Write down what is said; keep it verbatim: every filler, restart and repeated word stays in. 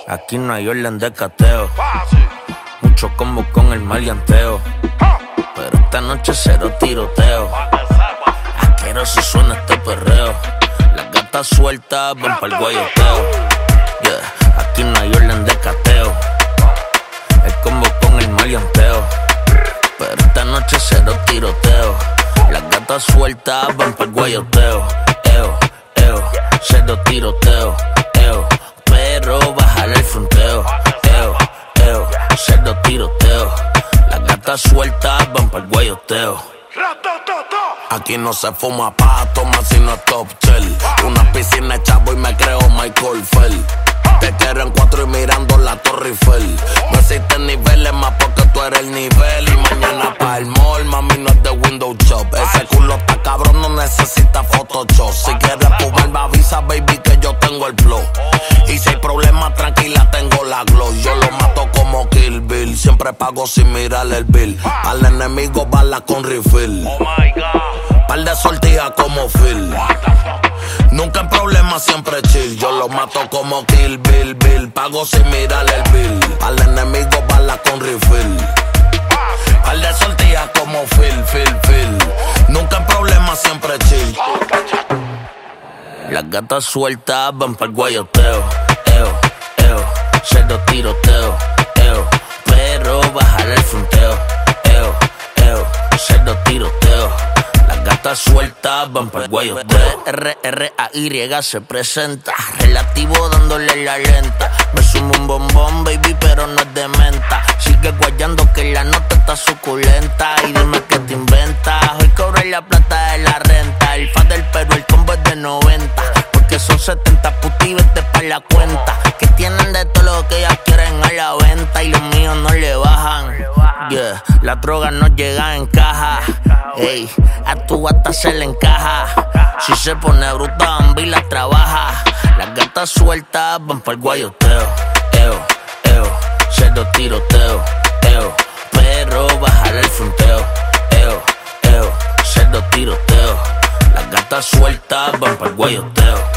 Aquí no hay orden de cateo. Mucho combo con el maleanteo. Pero esta noche cero tiroteo. Asqueroso suena este perreo. Las gatas sueltas van pa'l guayoteo. Yeah. Aquí no hay orden de cateo. El combo con el maleanteo. Pero esta noche cero tiroteo. Las gatas sueltas van pa'l guayoteo. Eo, eo, cero tiroteo. Eo, pero bájale el fronteo. Eo, eo, cero tiroteo. Las gatas sueltas van pa'l guayoteo. Aquí no se fuma pa' tomar sino es top shell. Una piscina chavo y me creo Michael Phelps. Te quieren cuatro y mirando la Torre Eiffel. No existen niveles más porque tú eres el nivel. Y mañana pa' el mall, mami, no es de window shop. Ese culo está cabrón, no necesita Photoshop. Si quieres fumar me avisa, baby, que yo tengo el flow. Y si hay problemas, tranquila, tengo la glow. Yo lo mato como Kill Bill. Siempre pago sin mirar el bill. Al enemigo bala con refill. Oh my God. Par de sortijas como Phil. Nunca en problemas, siempre chill. Yo lo mato como Kill Bill, Bill. Pago sin mirar el bill. Al enemigo bala con refill. Par de sortijas como Phil, Phil, Phil. Nunca en problemas, siempre chill. Las gatas sueltas van pa'l guayoteo. Eo, eo, cero tiroteo. Eo, pero bájale el fronteo. Eo, eo, cero tiroteo. Las gatas sueltas van pa'l guayoteo. R R A Y se presenta. Relativo dándole la lenta. Me sumo un bombón, baby, pero no es de menta. Sigue guayando que la nota está suculenta. Y dime qué te inventas. Hoy cobro la plata de la renta. El fan del Perú, el combo es de noventa. Porque son setenta puti, vete pa' la cuenta. Que tienen de todo lo que ellas quieren a la venta. Y los míos no le bajan. Yeah, la droga no llega en caja. Ey, a tu gata se le encaja. Si se pone bruta, Bambi la trabaja. Las gatas sueltas van pa'l guayoteo. Eo, eo, cero tiroteo. Eo, pero bájale el fronteo. Eo, eo, cero tiroteo. Las gatas sueltas van pa'l guayoteo.